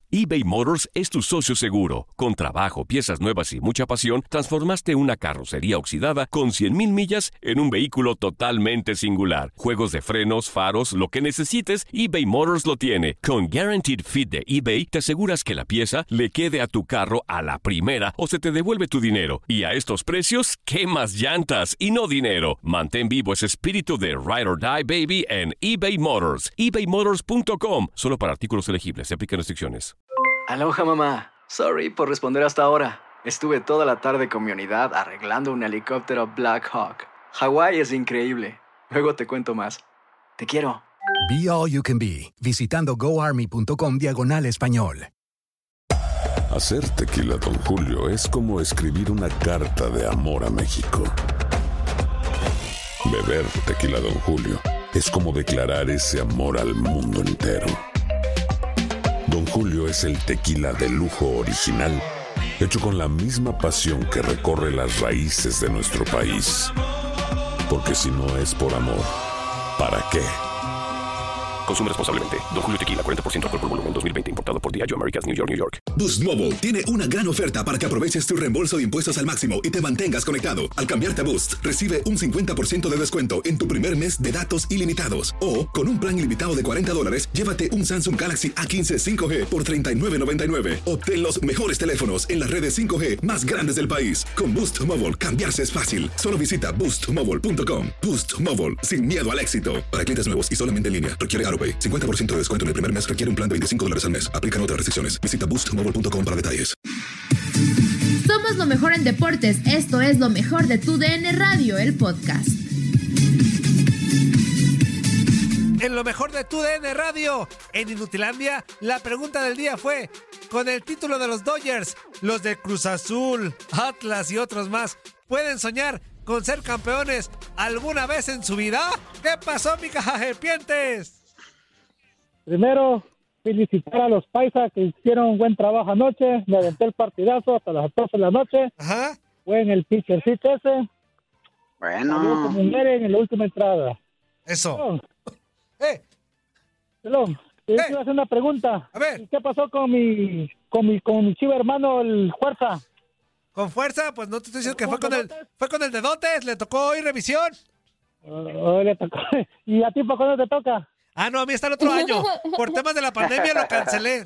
eBay Motors es tu socio seguro. Con trabajo, piezas nuevas y mucha pasión, transformaste una carrocería oxidada con 100,000 millas en un vehículo totalmente singular. Juegos de frenos, faros, lo que necesites, eBay Motors lo tiene. Con Guaranteed Fit de eBay, te aseguras que la pieza le quede a tu carro a la primera o se te devuelve tu dinero. Y a estos precios, ¿qué más llantas y no dinero? Mantén vivo ese espíritu de Ride or Die, baby, en eBay Motors. ebaymotors.com. Solo para artículos elegibles. Se aplican restricciones. Aloha, mamá. Sorry por responder hasta ahora. Estuve toda la tarde con mi unidad arreglando un helicóptero Black Hawk. Hawái es increíble. Luego te cuento más. Te quiero. Be All You Can Be, visitando goarmy.com/español. Hacer tequila Don Julio es como escribir una carta de amor a México. Beber tequila Don Julio es como declarar ese amor al mundo entero. Don Julio es el tequila de lujo original, hecho con la misma pasión que recorre las raíces de nuestro país. Porque si no es por amor, ¿para qué? Consume responsablemente. Don Julio Tequila, 40% alcohol por volumen, 2020. Importado por Diageo Americas, New York, New York. Boost Mobile tiene una gran oferta para que aproveches tu reembolso de impuestos al máximo y te mantengas conectado. Al cambiarte a Boost, recibe un 50% de descuento en tu primer mes de datos ilimitados. O, con un plan ilimitado de $40, llévate un Samsung Galaxy A15 5G por $39.99. Obtén los mejores teléfonos en las redes 5G más grandes del país. Con Boost Mobile, cambiarse es fácil. Solo visita boostmobile.com. Boost Mobile, sin miedo al éxito. Para clientes nuevos y solamente en línea, requiere AroPay. 50% de descuento en el primer mes requiere un plan de $25 al mes. Aplican otras restricciones. Visita boostmobile.com para detalles. Somos lo mejor en deportes. Esto es lo mejor de tu DN Radio, el podcast. En lo mejor de tu DN Radio, en Inutilandia, la pregunta del día fue: con el título de los Dodgers, los de Cruz Azul, Atlas y otros más, ¿pueden soñar con ser campeones alguna vez en su vida? ¿Qué pasó, mi cajaserpientes? Primero, felicitar a los paisas que hicieron un buen trabajo anoche. Me aventé el partidazo hasta las 12 de la noche. Ajá. Fue en el pitchercito ese. Bueno. En la última entrada. Eso. Pelón, te iba a hacer una pregunta. A ver. ¿Qué pasó con mi chivo hermano, el Fuerza? ¿Con Fuerza? Pues no te estoy diciendo que fue con el dedotes. Le tocó hoy revisión. Le tocó. ¿Y a ti por cuándo te toca? Ah, no, a mí está el otro año. Por temas de la pandemia lo cancelé.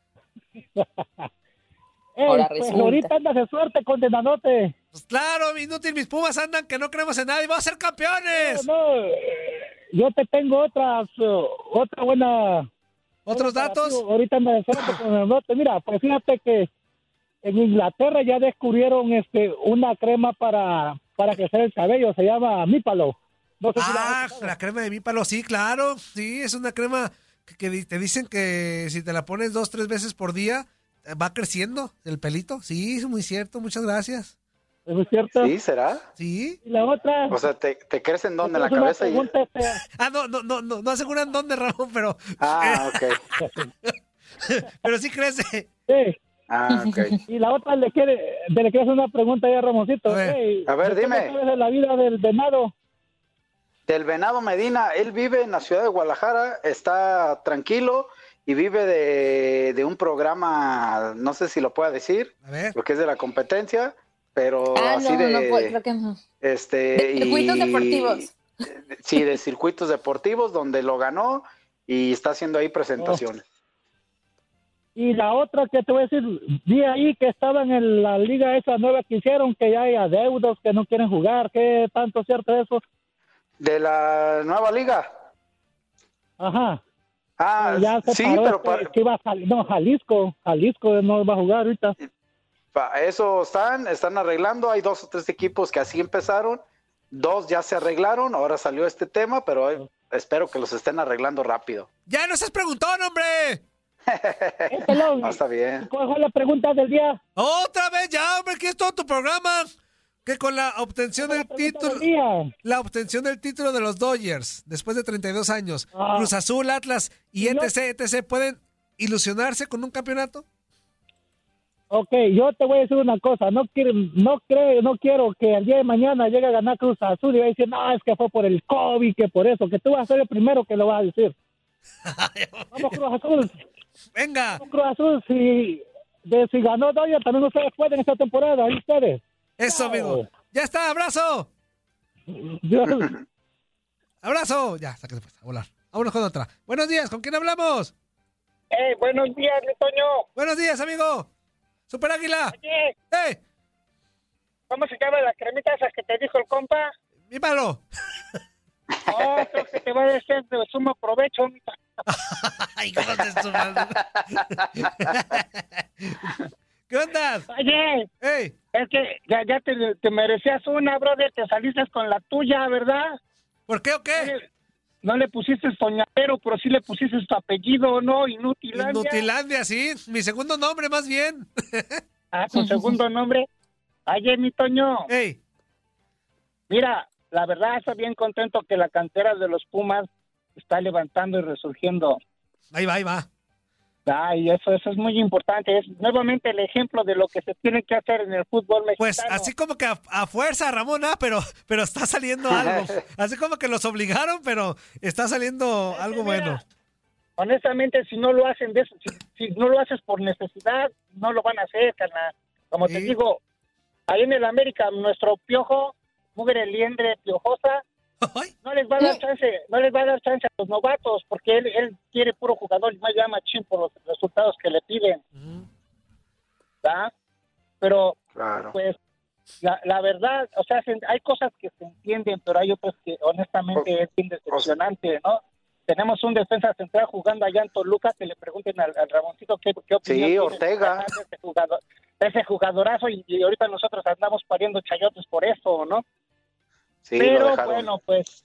Pues ahorita andas de suerte, condenanote. Pues claro, inútil, mis Pumas andan que no creemos en nadie. ¡Vamos a ser campeones! No, yo te tengo otra buena... ¿Otros datos? Ahorita anda de suerte, condenanote. Mira, pues fíjate que en Inglaterra ya descubrieron una crema para crecer el cabello. Se llama Mípalo. No sé si la crema de Mípalo, sí, claro. Sí, es una crema que te dicen que si te la pones 2-3 veces por día, va creciendo el pelito. Sí, es muy cierto. Muchas gracias. ¿Es muy cierto? ¿Sí, será? Sí. ¿Y la otra? O sea, ¿te crecen dónde? ¿En la cabeza? No aseguran dónde, Ramón, pero... ok. Pero sí crece. Sí. Ok. Y la otra le quiere hacer una pregunta ya, Ramoncito. A ver, dime. ¿Qué sabes de la vida del venado? Del Venado Medina, él vive en la ciudad de Guadalajara, está tranquilo y vive de un programa, no sé si lo pueda decir, lo que es de la competencia, pero así creo que no. De circuitos deportivos. Sí, de circuitos deportivos donde lo ganó y está haciendo ahí presentaciones. Y la otra que te voy a decir, vi ahí que estaban en la liga esa nueva que hicieron, que ya hay adeudos que no quieren jugar. ¿Qué tanto cierto es eso? ¿De la nueva liga? Ajá. Ya sí, pero que iba Jalisco no va a jugar ahorita. Eso están arreglando. Hay 2 o 3 equipos que así empezaron. 2 ya se arreglaron. Ahora salió este tema, pero espero que los estén arreglando rápido. ¡Ya no seas preguntón, hombre! Pelón, no, está bien. ¿Cuál fue la pregunta del día? ¡Otra vez ya, hombre! ¿Qué es todo tu programa? Que con la obtención del título de los Dodgers, después de 32 años, Cruz Azul, Atlas y etc., ¿pueden ilusionarse con un campeonato? Ok, yo te voy a decir una cosa, no quiero que el día de mañana llegue a ganar Cruz Azul y va a decir, no, es que fue por el COVID, que por eso, que tú vas a ser el primero que lo vas a decir. Vamos, Cruz Azul. Venga. Cruz Azul, si ganó Dodgers, también ustedes pueden esta temporada, ahí ustedes. Eso, amigo. Ya está, abrazo. Abrazo. Ya, sáquese pues, a volar. Vámonos con otra. Buenos días, ¿con quién hablamos? Buenos días, mi Toño. Buenos días, amigo. Super Águila. Oye. ¿Cómo se llama la cremita esa que te dijo el compa? Mi palo. Oh, creo que te va a ser de sumo provecho, mi Toño. Ay, ¿cómo te sumas? ¿Qué onda? Oye, es que ya te merecías una, brother. Te saliste con la tuya, ¿verdad? ¿Por qué o qué? No le pusiste Soñadero, pero sí le pusiste tu apellido, ¿no? Inutilandia. Inutilandia, sí. Mi segundo nombre, más bien. Tu segundo nombre. Oye, mi Toño. Mira, la verdad estoy bien contento que la cantera de los Pumas está levantando y resurgiendo. Ahí va. Y eso es muy importante. Es nuevamente el ejemplo de lo que se tiene que hacer en el fútbol mexicano. Pues así como que a fuerza, Ramón, pero está saliendo algo. Así como que los obligaron, pero está saliendo algo bueno. Honestamente, si no lo hacen si no lo haces por necesidad, no lo van a hacer, carnal. Como te digo, ahí en el América, nuestro Piojo, mugre liendre piojosa, no les va a dar chance a los novatos, porque él quiere puro jugador y más llama chin por los resultados que le piden. ¿Verdad? Pero, pues, la verdad, o sea, hay cosas que se entienden, pero hay otras que honestamente es bien decepcionante, ¿no? Tenemos un defensa central jugando allá en Toluca, que le pregunten al Ramoncito qué opinión tiene Ortega. Ese jugadorazo, y ahorita nosotros andamos pariendo chayotes por eso, ¿no? Sí, pero bueno, pues,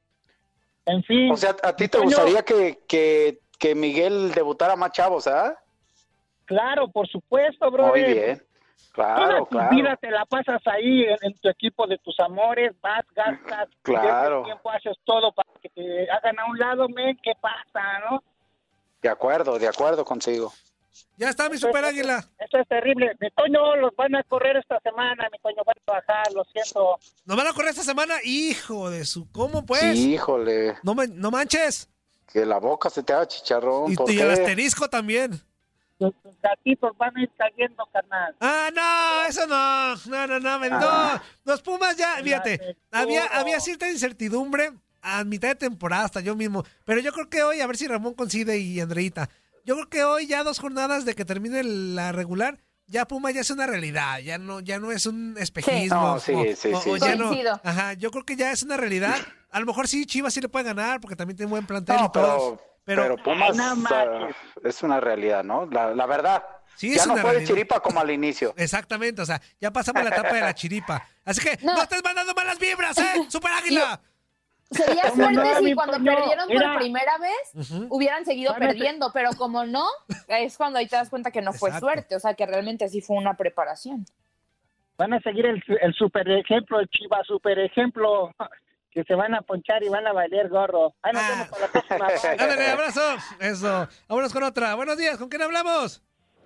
en fin. O sea, ¿a ti te gustaría que Miguel debutara más chavos, Claro, por supuesto, bro. Muy bien, claro, Toda tu vida te la pasas ahí en tu equipo de tus amores, vas, gastas, claro. Tiempo haces todo para que te hagan a un lado, ¿qué pasa, no? De acuerdo contigo. Ya está, mi Super Águila. Esto es terrible. Mi Toño, los van a correr esta semana. Mi Toño, van a trabajar, lo siento. ¿Nos van a correr esta semana? Hijo de su... ¿Cómo, pues? Híjole. No manches. Que la boca se te haga chicharrón. Y el asterisco también. Los gatitos van a ir cayendo, carnal. No, eso no. No. Los Pumas ya, fíjate, había cierta incertidumbre a mitad de temporada, hasta yo mismo. Pero yo creo que hoy, a ver si Ramón coincide y Andreita. Yo creo que hoy, ya 2 jornadas de que termine la regular, ya Puma ya es una realidad, ya no es un espejismo. Sí. Ya no, yo creo que ya es una realidad. A lo mejor sí, Chivas sí le puede ganar, porque también tiene buen plantel y todo. Pero Pumas es una realidad, ¿no? La verdad. Sí, ya es no una fue de realidad. chiripa como al inicio. Exactamente, o sea, ya pasamos la etapa de la chiripa. Así que no estés mandando malas vibras, Super Águila. Sería suerte si cuando perdieron por primera vez hubieran seguido perdiendo, pero como no, es cuando ahí te das cuenta que no fue suerte, o sea, que realmente sí fue una preparación. Van a seguir el super ejemplo, el Chivas super ejemplo, que se van a ponchar y van a valer gorro. Ahí nos vemos para la próxima. Ándale, abrazo. Eso. Vámonos con otra. Buenos días, ¿con quién hablamos?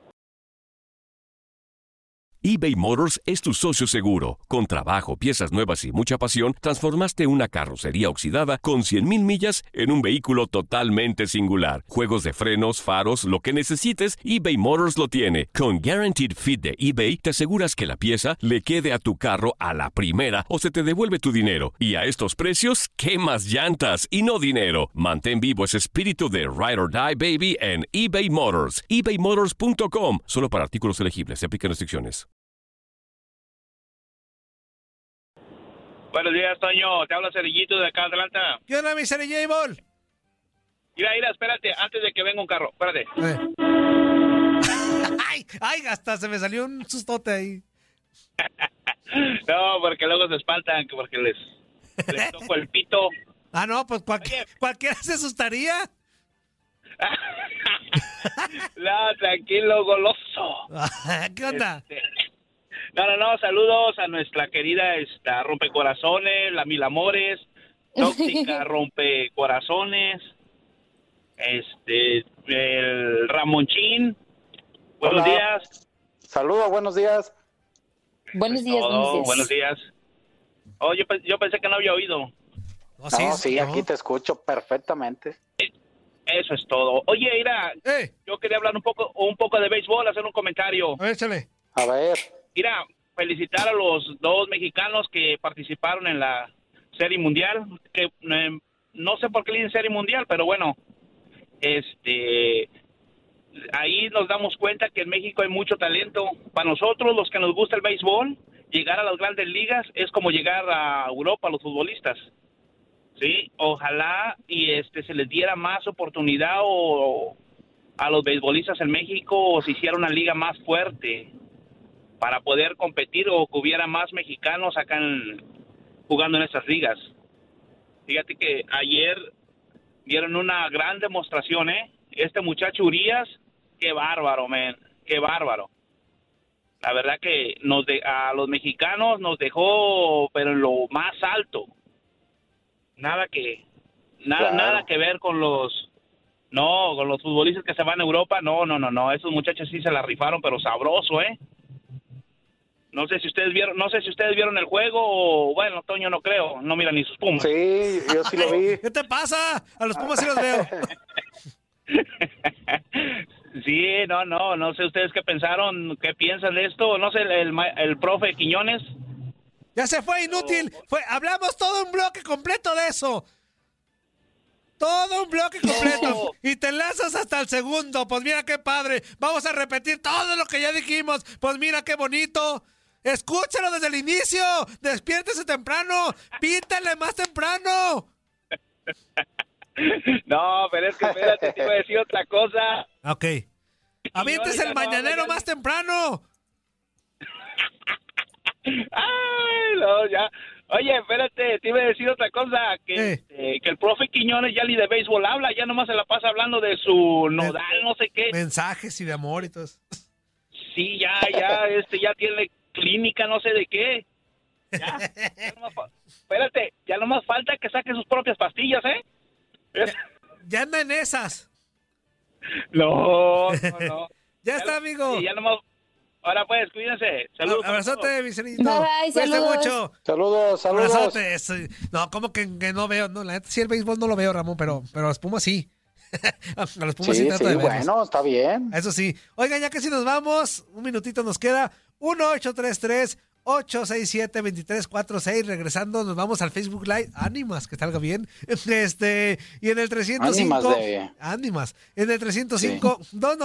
eBay Motors es tu socio seguro. Con trabajo, piezas nuevas y mucha pasión, transformaste una carrocería oxidada con 100,000 millas en un vehículo totalmente singular. Juegos de frenos, faros, lo que necesites, eBay Motors lo tiene. Con Guaranteed Fit de eBay, te aseguras que la pieza le quede a tu carro a la primera o se te devuelve tu dinero. Y a estos precios, ¿quemas llantas y no dinero? Mantén vivo ese espíritu de Ride or Die, baby, en eBay Motors. ebaymotors.com. Solo para artículos elegibles. Se aplican restricciones. Buenos días, Toño. Te habla Cerillito de acá de Atlanta. ¿Qué onda, mi Cerillable? Mira, espérate, antes de que venga un carro, espérate. Ay, hasta se me salió un sustote ahí. No, porque luego se espantan, porque les toco el pito. No, pues cualquiera se asustaría. No, tranquilo, goloso. ¿Qué onda? No, saludos a nuestra querida Rompecorazones, la Mil Amores, Tóxica Rompecorazones, el Ramonchín. Buenos días. Saludos, buenos días. Buenos días. Buenos días. Oh, yo pensé que no había oído. Sí, aquí te escucho perfectamente. Eso es todo. Oye, mira, yo quería hablar un poco de béisbol, hacer un comentario. Échale. A ver. Mira, felicitar a los 2 mexicanos que participaron en la Serie Mundial, que no sé por qué le dicen Serie Mundial, pero bueno, ahí nos damos cuenta que en México hay mucho talento. Para nosotros, los que nos gusta el béisbol, llegar a las grandes ligas es como llegar a Europa a los futbolistas. Sí, ojalá y se les diera más oportunidad a los beisbolistas en México, o se hiciera una liga más fuerte para poder competir, o que hubiera más mexicanos acá jugando en estas ligas. Fíjate que ayer dieron una gran demostración, este muchacho Urias, qué bárbaro, man, qué bárbaro. La verdad que a los mexicanos nos dejó, pero en lo más alto. Nada que ver con los futbolistas que se van a Europa. No, esos muchachos sí se la rifaron, pero sabroso, No sé si ustedes vieron el juego, o bueno, Toño no creo, no mira ni sus Pumas. Sí, yo sí lo vi. ¿Qué te pasa? A los Pumas sí los veo. Sí, no sé ustedes qué piensan de esto, no sé, el profe Quiñones. Ya se fue, inútil. Hablamos todo un bloque completo de eso. Todo un bloque completo. Y te lanzas hasta el segundo. Pues mira qué padre. Vamos a repetir todo lo que ya dijimos. Pues mira qué bonito. Escúchalo desde el inicio. Despiértese temprano. Píntale más temprano. No, pero es que espérate, te iba a decir otra cosa. Ok. Avientes el mañanero más temprano. Ay, no, ya. Oye, espérate, te iba a decir otra cosa, que el profe Quiñones ya ni de béisbol habla, ya nomás se la pasa hablando de su nodal, no sé qué. Mensajes y de amor y todo eso. Sí, ya tiene clínica, no sé de qué. Espérate, ya nomás falta que saque sus propias pastillas, Ya anda en esas. No. Ya está, amigo. Sí, ya nomás. Ahora pues, cuídense. Saludos. Abrazote, Vicerito. Bye, saludos. Mucho. Saludos. Abrazote. No, como que no veo. No, la neta, sí, el béisbol no lo veo, Ramón, pero a los Pumas sí. A los Pumas sí trato de verlos. Bueno, está bien. Eso sí. Oigan, ya casi nos vamos. Un minutito nos queda. 1-833-867-2346. Regresando, nos vamos al Facebook Live. Ánimas, que salga bien. Y en el 305. Ánimas. En el 305,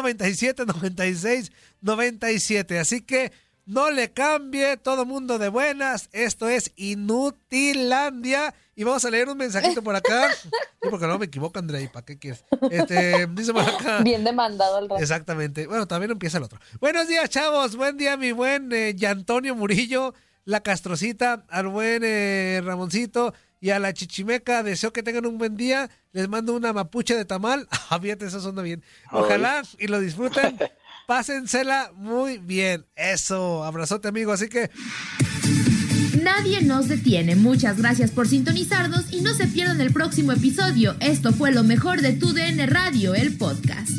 297-96-97. Así que no le cambie. Todo mundo de buenas. Esto es Inutilandia. Y vamos a leer un mensajito por acá. Sí, porque no me equivoco, Andrei. ¿Para qué quieres? Dice por acá. Bien demandado el rato. Exactamente. Bueno, también empieza el otro. Buenos días, chavos. Buen día, mi buen Yantonio Murillo, la Castrocita, al buen Ramoncito y a la Chichimeca. Deseo que tengan un buen día. Les mando una mapuche de tamal. Fíjate, eso suena bien. Ojalá y lo disfruten. Pásensela muy bien. Eso. Abrazote, amigo. Así que... Nadie nos detiene. Muchas gracias por sintonizarnos y no se pierdan el próximo episodio. Esto fue lo mejor de Tu DN Radio, el podcast.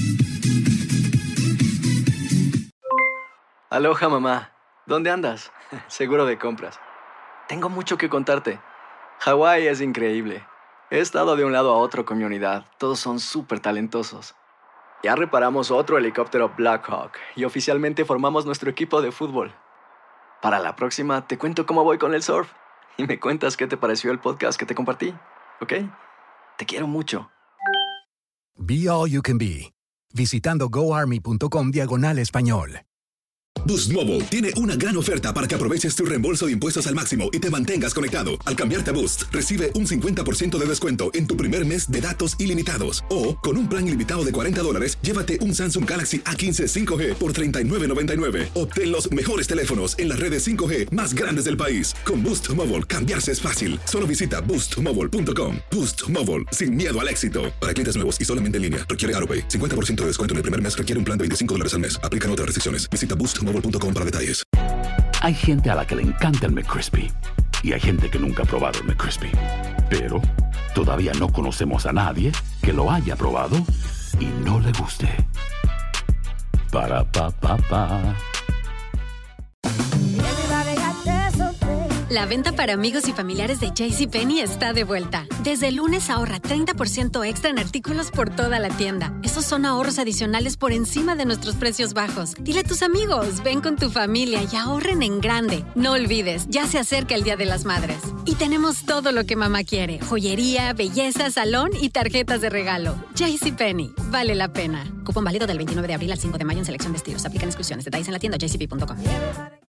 Aloha, mamá. ¿Dónde andas? Seguro de compras. Tengo mucho que contarte. Hawái es increíble. He estado de un lado a otro con mi unidad. Todos son súper talentosos. Ya reparamos otro helicóptero Black Hawk y oficialmente formamos nuestro equipo de fútbol. Para la próxima te cuento cómo voy con el surf y me cuentas qué te pareció el podcast que te compartí, ¿ok? Te quiero mucho. Be All You Can Be, visitando goarmy.com/español. Boost Mobile tiene una gran oferta para que aproveches tu reembolso de impuestos al máximo y te mantengas conectado. Al cambiarte a Boost, recibe un 50% de descuento en tu primer mes de datos ilimitados. O, con un plan ilimitado de $40, llévate un Samsung Galaxy A15 5G por $39.99. Obtén los mejores teléfonos en las redes 5G más grandes del país. Con Boost Mobile, cambiarse es fácil. Solo visita boostmobile.com. Boost Mobile, sin miedo al éxito. Para clientes nuevos y solamente en línea, requiere AroPay. 50% de descuento en el primer mes requiere un plan de $25 al mes. Aplican otras restricciones. Visita boostmobile.com para detalles. Hay gente a la que le encanta el McCrispy y hay gente que nunca ha probado el McCrispy. Pero todavía no conocemos a nadie que lo haya probado y no le guste. Para pa pa pa. La venta para amigos y familiares de JCPenney está de vuelta. Desde el lunes ahorra 30% extra en artículos por toda la tienda. Esos son ahorros adicionales por encima de nuestros precios bajos. Dile a tus amigos, ven con tu familia y ahorren en grande. No olvides, ya se acerca el Día de las Madres. Y tenemos todo lo que mamá quiere. Joyería, belleza, salón y tarjetas de regalo. JCPenney, vale la pena. Cupón válido del 29 de abril al 5 de mayo en selección de estilos. Aplican exclusiones. Detalles en la tienda jcp.com.